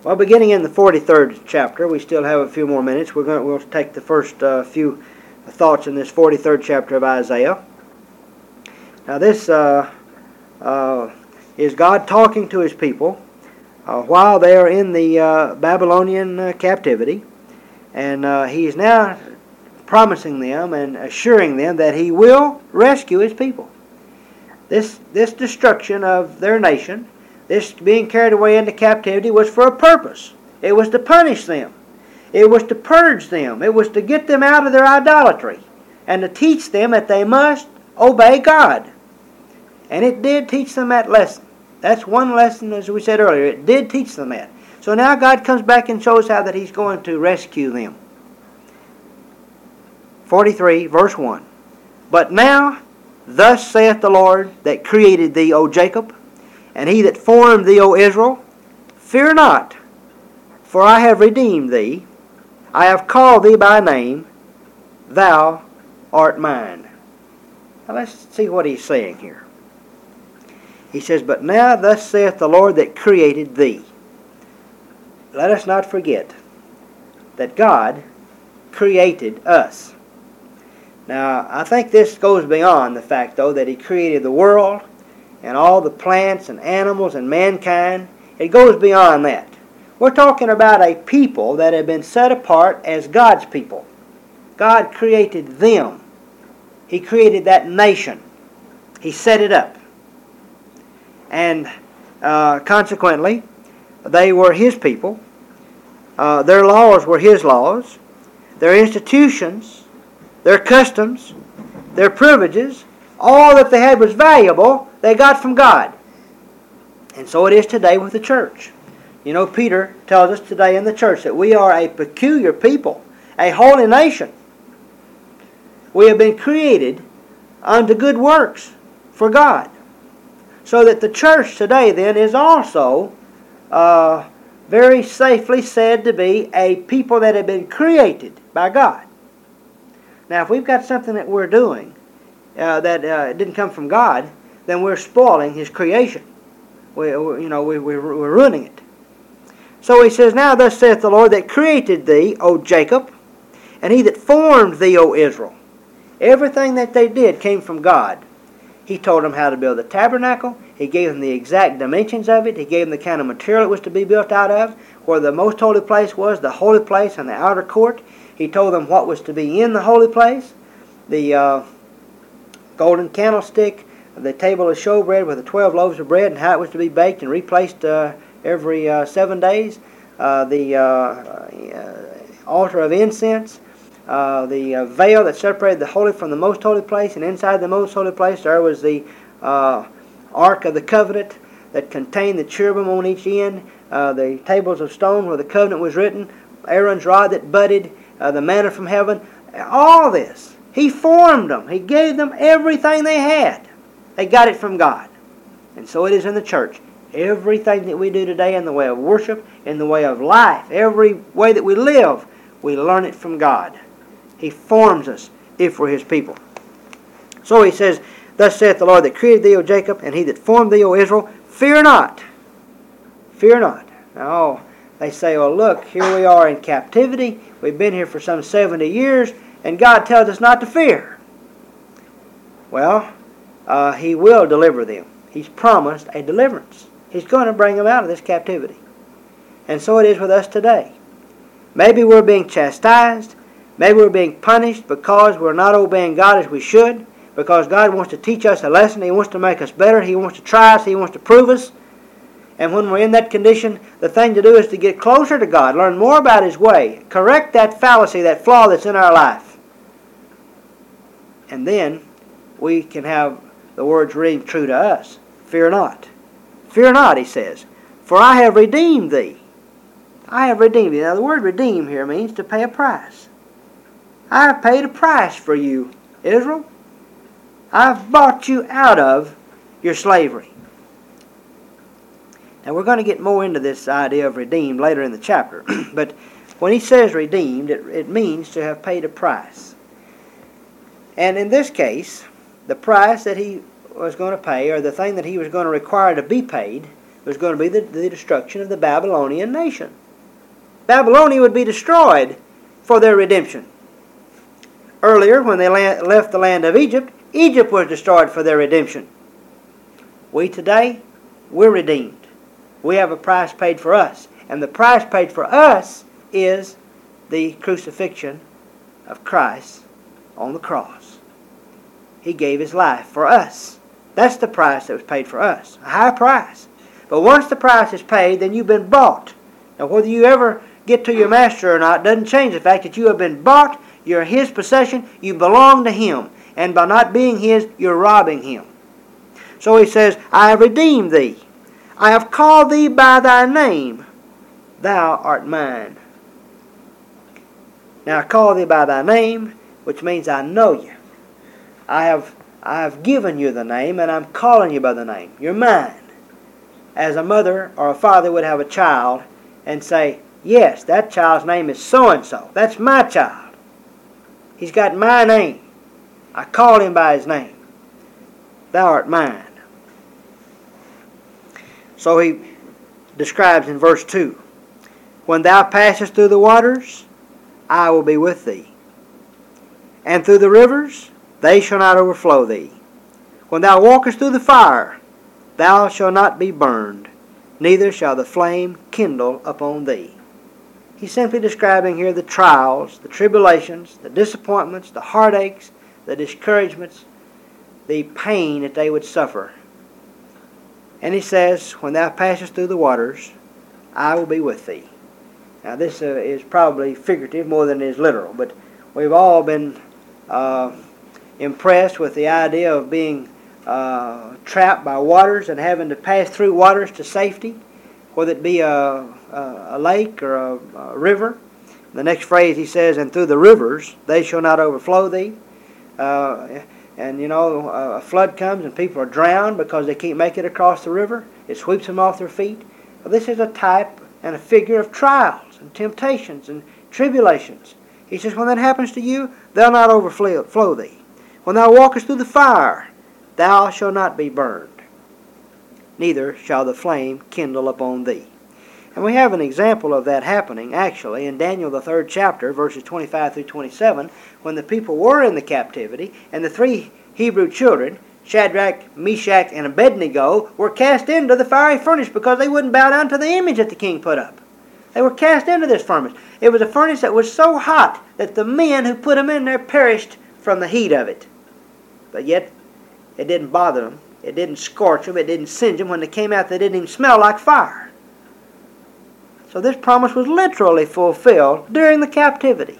Well, beginning in the 43rd chapter, we still have a few more minutes. We'll take the first few thoughts in this 43rd chapter of Isaiah. Now, this is God talking to His people while they are in the Babylonian captivity, and He is now promising them and assuring them that He will rescue His people. This destruction of their nation, this being carried away into captivity, was for a purpose. It was to punish them. It was to purge them. It was to get them out of their idolatry and to teach them that they must obey God. And it did teach them that lesson. That's one lesson, as we said earlier. It did teach them that. So now God comes back and shows how that He's going to rescue them. 43, verse 1. But now, thus saith the Lord that created thee, O Jacob, and He that formed thee, O Israel, fear not, for I have redeemed thee. I have called thee by name. Thou art mine. Now let's see what He's saying here. He says, but now thus saith the Lord that created thee. Let us not forget that God created us. Now, I think this goes beyond the fact, though, that He created the world and all the plants and animals and mankind. It goes beyond that. We're talking about a people that have been set apart as God's people. God created them. He created that nation. He set it up. And consequently, they were His people. Their laws were His laws. Their institutions, their customs, their privileges, all that they had was valuable, they got from God. And so it is today with the church. You know, Peter tells us today in the church that we are a peculiar people, a holy nation. We have been created unto good works for God. So that the church today then is also very safely said to be a people that have been created by God. Now, if we've got something that we're doing that didn't come from God, then we're spoiling His creation. We're ruining it. So He says, now thus saith the Lord that created thee, O Jacob, and He that formed thee, O Israel. Everything that they did came from God. He told them how to build the tabernacle. He gave them the exact dimensions of it. He gave them the kind of material it was to be built out of, where the most holy place was, the holy place and the outer court. He told them what was to be in the holy place, the golden candlestick, the table of showbread with the 12 loaves of bread, and how it was to be baked and replaced every 7 days, the altar of incense, the veil that separated the holy from the most holy place, and inside the most holy place there was the Ark of the Covenant that contained the cherubim on each end, the tables of stone where the covenant was written, Aaron's rod that budded, the manna from heaven. All this, He formed them. He gave them everything they had. They got it from God. And so it is in the church. Everything that we do today in the way of worship, in the way of life, every way that we live, we learn it from God. He forms us if we're His people. So He says, thus saith the Lord that created thee, O Jacob, and He that formed thee, O Israel, fear not. Fear not. Now, they say, well, look, here we are in captivity. We've been here for some 70 years, and God tells us not to fear. Well, He will deliver them. He's promised a deliverance. He's going to bring them out of this captivity. And so it is with us today. Maybe we're being chastised. Maybe we're being punished because we're not obeying God as we should, because God wants to teach us a lesson. He wants to make us better. He wants to try us. He wants to prove us. And when we're in that condition, the thing to do is to get closer to God, learn more about His way, correct that fallacy, that flaw that's in our life. And then we can have the words ring true to us. Fear not. Fear not, He says, for I have redeemed thee. I have redeemed thee. Now the word redeem here means to pay a price. I have paid a price for you, Israel. I've bought you out of your slavery. Now we're going to get more into this idea of redeemed later in the chapter. But when He says redeemed, it means to have paid a price. And in this case, the price that He was going to pay, or the thing that He was going to require to be paid, was going to be the destruction of the Babylonian nation. Babylonia would be destroyed for their redemption. Earlier, when they left the land of Egypt, Egypt was destroyed for their redemption. We today, we're redeemed. We have a price paid for us. And the price paid for us is the crucifixion of Christ on the cross. He gave His life for us. That's the price that was paid for us. A high price. But once the price is paid, then you've been bought. Now whether you ever get to your master or not doesn't change the fact that you have been bought. You're His possession. You belong to Him. And by not being His, you're robbing Him. So He says, I have redeemed thee. I have called thee by thy name. Thou art mine. Now I call thee by thy name, which means I know you. I have given you the name, and I'm calling you by the name. You're mine. As a mother or a father would have a child and say, yes, that child's name is so-and-so. That's my child. He's got my name. I call him by his name. Thou art mine. So he describes in verse 2, when thou passest through the waters, I will be with thee. And through the rivers, they shall not overflow thee. When thou walkest through the fire, thou shalt not be burned, neither shall the flame kindle upon thee. He's simply describing here the trials, the tribulations, the disappointments, the heartaches, the discouragements, the pain that they would suffer. And he says, when thou passest through the waters, I will be with thee. Now this is probably figurative more than it is literal, but we've all been impressed with the idea of being trapped by waters and having to pass through waters to safety, whether it be a lake or a river. The next phrase he says, and through the rivers they shall not overflow thee. And you know, a flood comes and people are drowned because they can't make it across the river. It sweeps them off their feet. Well, this is a type and a figure of trials and temptations and tribulations. He says, when that happens to you, they'll not overflow thee. When thou walkest through the fire, thou shalt not be burned, neither shall the flame kindle upon thee. And we have an example of that happening, actually, in Daniel the 3rd chapter, verses 25 through 27, when the people were in the captivity, and the three Hebrew children, Shadrach, Meshach, and Abednego, were cast into the fiery furnace because they wouldn't bow down to the image that the king put up. They were cast into this furnace. It was a furnace that was so hot that the men who put them in there perished from the heat of it. But yet, it didn't bother them. It didn't scorch them. It didn't singe them. When they came out, they didn't even smell like fire. So this promise was literally fulfilled during the captivity.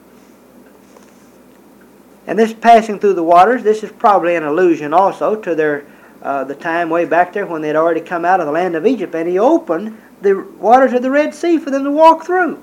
And this passing through the waters, this is probably an allusion also to the time way back there when they had already come out of the land of Egypt, and He opened the waters of the Red Sea for them to walk through.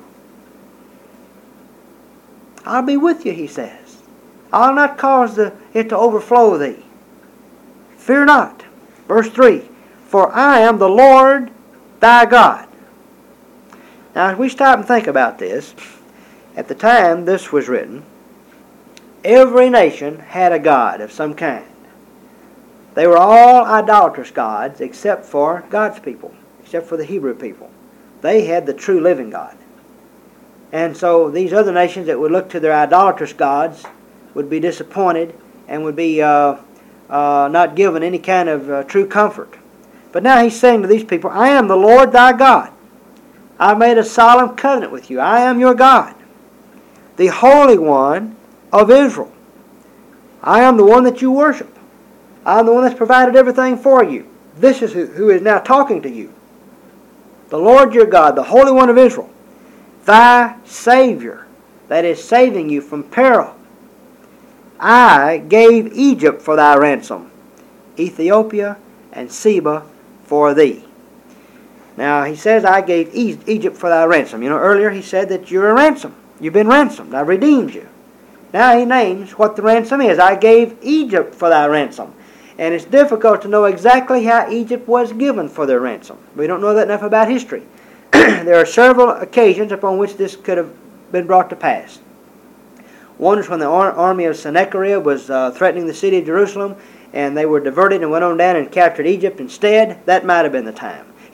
I'll be with you, He says. I'll not cause it to overflow thee. Fear not. Verse 3, for I am the Lord thy God. Now, as we stop and think about this, at the time this was written, every nation had a god of some kind. They were all idolatrous gods except for God's people, except for the Hebrew people. They had the true living God. And so these other nations that would look to their idolatrous gods would be disappointed and would be not given any kind of true comfort. But now He's saying to these people, I am the Lord thy God. I made a solemn covenant with you. I am your God, the Holy One of Israel. I am the one that you worship. I am the one that's provided everything for you. This is who is now talking to you. The Lord your God, the Holy One of Israel, thy Savior, that is saving you from peril. I gave Egypt for thy ransom, Ethiopia and Seba for thee. Now, He says, I gave Egypt for thy ransom. You know, earlier He said that you're a ransom. You've been ransomed. I redeemed you. Now He names what the ransom is. I gave Egypt for thy ransom. And it's difficult to know exactly how Egypt was given for their ransom. We don't know that enough about history. There are several occasions upon which this could have been brought to pass. One is when the army of Sennacherib was threatening the city of Jerusalem, and they were diverted and went on down and captured Egypt instead. That might have been the time.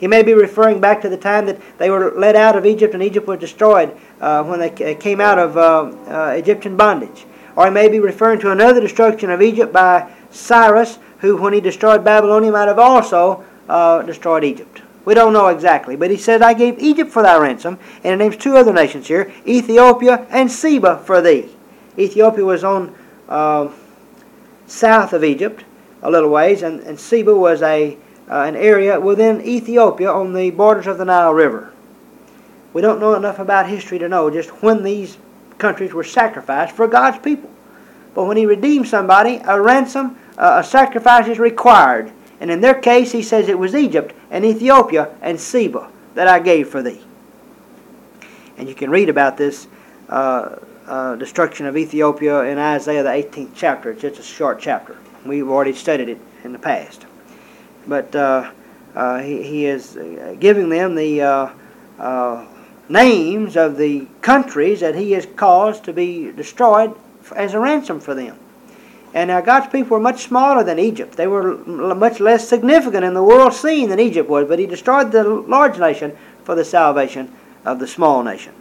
He may be referring back to the time that they were led out of Egypt and Egypt was destroyed when they came out of Egyptian bondage. Or he may be referring to another destruction of Egypt by Cyrus, who, when he destroyed Babylonia, might have also destroyed Egypt. We don't know exactly, but he said, I gave Egypt for thy ransom, and it names two other nations here, Ethiopia and Seba for thee. Ethiopia was on south of Egypt a little ways, and Seba was an area within Ethiopia on the borders of the Nile River. We don't know enough about history to know just when these countries were sacrificed for God's people. But when he redeems somebody, a ransom, a sacrifice is required. And in their case, he says it was Egypt and Ethiopia and Seba that I gave for thee. And you can read about this destruction of Ethiopia in Isaiah the 18th chapter. It's just a short chapter. We've already studied it in the past. But he is giving them the names of the countries that he has caused to be destroyed as a ransom for them. And now God's people were much smaller than Egypt. They were much less significant in the world scene than Egypt was, but he destroyed the large nation for the salvation of the small nation.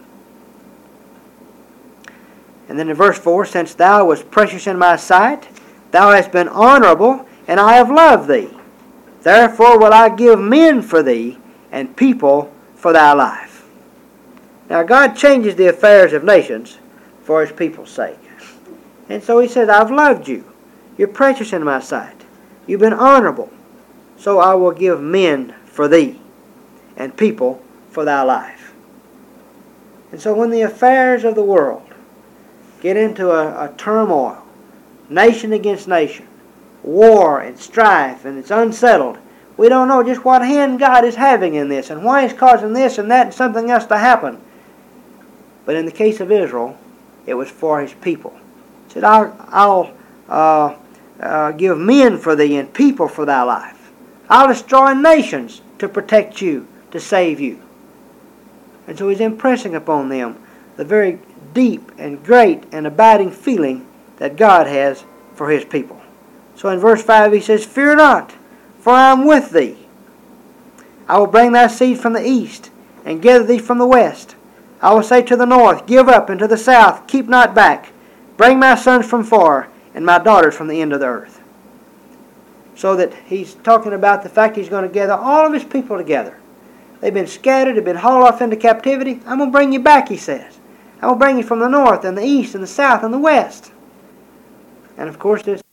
And then in verse 4, since thou wast precious in my sight, thou hast been honorable, and I have loved thee. Therefore will I give men for thee, and people for thy life. Now God changes the affairs of nations for his people's sake. And so he says, I've loved you. You're precious in my sight. You've been honorable. So I will give men for thee, and people for thy life. And so when the affairs of the world get into a turmoil, nation against nation, war and strife, and it's unsettled, we don't know just what hand God is having in this, and why he's causing this and that and something else to happen. But in the case of Israel, it was for his people. He said, I'll give men for thee and people for thy life. I'll destroy nations to protect you, to save you. And so he's impressing upon them the very deep and great and abiding feeling that God has for his people. So in verse 5 he says, Fear not, for I am with thee. I will bring thy seed from the east, and gather thee from the west. I will say to the north, Give up, and to the south, Keep not back. Bring my sons from far, and my daughters from the end of the earth. So that he's talking about the fact he's going to gather all of his people together. They've been scattered, they've been hauled off into captivity. I'm going to bring you back, he says. I'm going to bring you from the north and the east and the south and the west. And of course this